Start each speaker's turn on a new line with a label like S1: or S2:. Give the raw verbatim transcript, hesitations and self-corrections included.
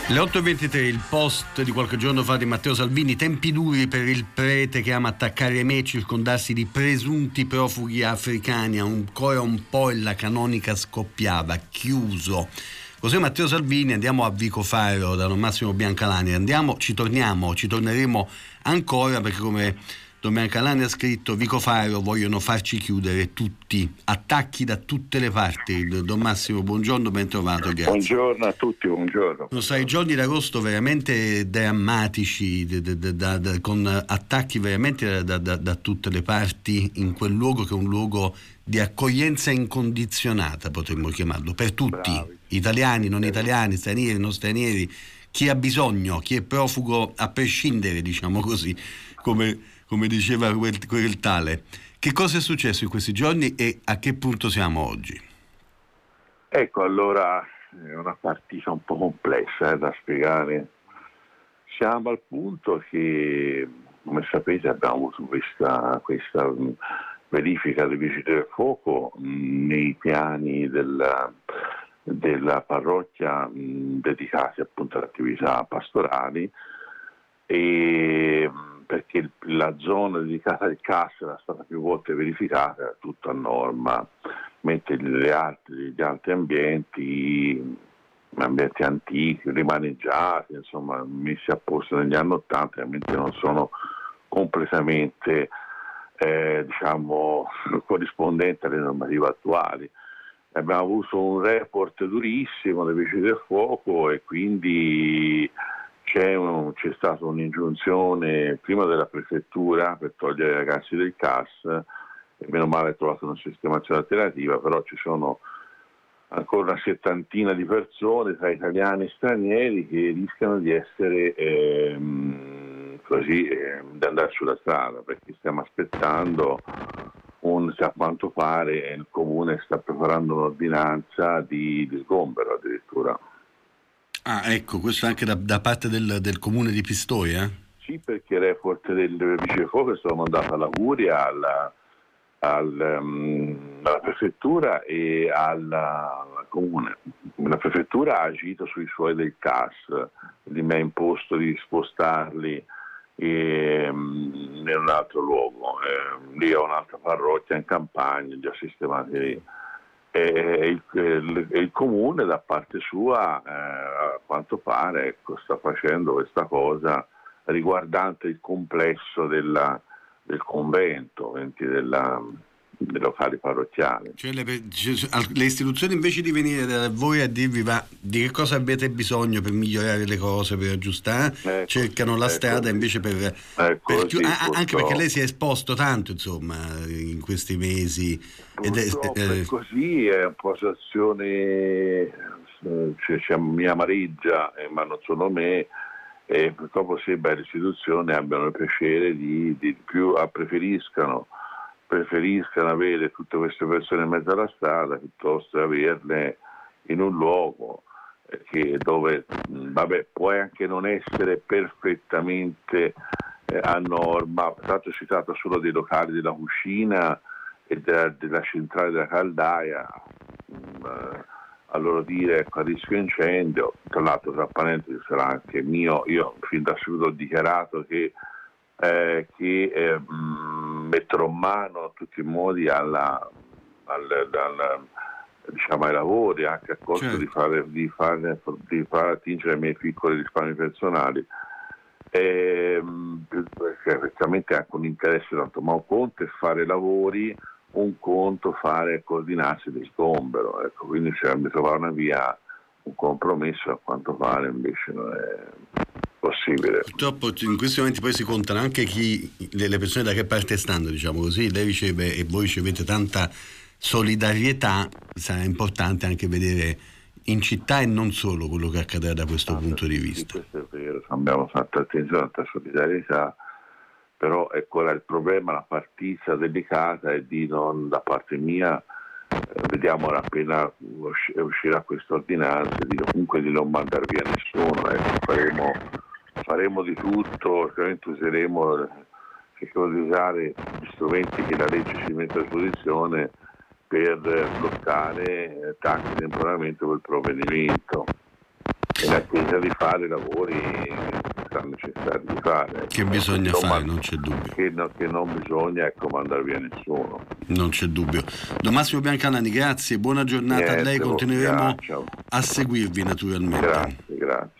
S1: Le otto e ventitré, il post di qualche giorno fa di Matteo Salvini, tempi duri per il prete che ama attaccare me e circondarsi di presunti profughi africani, ancora un po' e la canonica scoppiava, chiuso. Così Matteo Salvini, andiamo a Vico Faro da Don Massimo Biancalani, andiamo, ci torniamo, ci torneremo ancora perché come Don Biancalani ha scritto, Vico Faro vogliono farci chiudere tutti, attacchi da tutte le parti. Don Massimo, buongiorno, ben trovato, grazie.
S2: Buongiorno a tutti, buongiorno.
S1: Sono stati giorni d'agosto veramente drammatici, da, da, da, da, con attacchi veramente da, da, da tutte le parti in quel luogo che è un luogo di accoglienza incondizionata, potremmo chiamarlo, per tutti, bravi, italiani, non italiani, stranieri, non stranieri, chi ha bisogno, chi è profugo a prescindere, diciamo così, come, come diceva quel, quel tale. Che cosa è successo in questi giorni e a che punto siamo oggi?
S2: Ecco, allora è una partita un po' complessa eh, da spiegare. Siamo al punto che, come sapete, abbiamo avuto questa, questa verifica dei vigili del fuoco mh, nei piani della, della parrocchia mh, dedicati appunto alle attività pastorali, e perché la zona dedicata al C A S era stata più volte verificata, era tutto a norma, mentre le altre, gli altri ambienti, ambienti antichi, rimaneggiati, insomma messi a posto negli anni Ottanta, ovviamente non sono completamente eh, diciamo corrispondenti alle normative attuali. Abbiamo avuto un report durissimo dei vigili del fuoco e quindi c'è, un, c'è stata un'ingiunzione prima della prefettura per togliere i ragazzi del C A S, e meno male ha trovato una sistemazione alternativa, però ci sono ancora una settantina di persone tra italiani e stranieri che rischiano di essere ehm, così eh, di andare sulla strada, perché stiamo aspettando un, a quanto pare il comune sta preparando un'ordinanza di, di sgombero addirittura.
S1: Ah, ecco, questo anche da, da parte del, del comune di Pistoia?
S2: Sì, perché il report del vigile del fuoco è stato mandato alla Curia, alla Al, um, alla prefettura e alla, al comune. La prefettura ha agito sui suoi del C A S, quindi mi ha imposto di spostarli e, um, in un altro luogo. Eh, lì ho un'altra parrocchia in campagna, già sistemati lì. E il, il, il comune da parte sua, eh, a quanto pare, ecco, sta facendo questa cosa riguardante il complesso della del convento, della, dei locali parrocchiali.
S1: Cioè le, le istituzioni invece di venire da voi a dirvi va, di che cosa avete bisogno per migliorare le cose, per aggiustare, ecco, cercano la strada così, invece per,
S2: ecco,
S1: per
S2: sì,
S1: a, anche perché lei si è esposto tanto insomma in questi mesi.
S2: Ed è, eh, è così, è un po' situazione, cioè, cioè, mi amareggia, eh, ma non solo me. E purtroppo sembra che le istituzioni abbiano il piacere di, di più a preferiscano preferiscano avere tutte queste persone in mezzo alla strada piuttosto che averle in un luogo che, dove vabbè, può anche non essere perfettamente eh, a norma. Tanto si tratta solo dei locali della cucina e della, della centrale della caldaia, mh, a loro dire, ecco, a rischio incendio. Tra l'altro, tra parentesi, sarà anche mio, io fin da subito ho dichiarato che, eh, che eh, mh, metterò mano a tutti i modi alla, al, al, diciamo, ai lavori, anche a costo certo. di, fare, di, fare, di far attingere i miei piccoli risparmi personali. E, perché effettivamente è anche un interesse, tanto ma un conto è fare lavori, un conto fare coordinarsi di sgombero, ecco, quindi bisogna trovare una via, un compromesso, a quanto pare invece non è possibile.
S1: Purtroppo in questi momenti poi si contano anche chi, le persone da che parte stanno, diciamo così. Lei riceve e voi ricevete tanta solidarietà, sarà importante anche vedere in città e non solo quello che accadrà da questo ah, punto di vista.
S2: Sì, questo è vero, abbiamo fatto attenzione, tanta solidarietà, però ecco il problema, la partita delicata è di non, da parte mia, eh, vediamo appena uscirà questa ordinanza, di, comunque di non mandare via nessuno, ecco, faremo, faremo di tutto, ovviamente useremo, cercheremo di usare gli strumenti che la legge ci mette a disposizione per bloccare eh, tanti temporaneamente quel provvedimento. in attesa di fare i lavori che stanno necessari di fare.
S1: Che bisogna
S2: non
S1: fare,
S2: man-
S1: non c'è dubbio.
S2: Che, no, che non bisogna ecco, mandare via nessuno.
S1: Non c'è dubbio. Don Massimo Biancalani, grazie, buona giornata
S2: Niente,
S1: a lei, continueremo
S2: ciao.
S1: a seguirvi naturalmente.
S2: Grazie, grazie.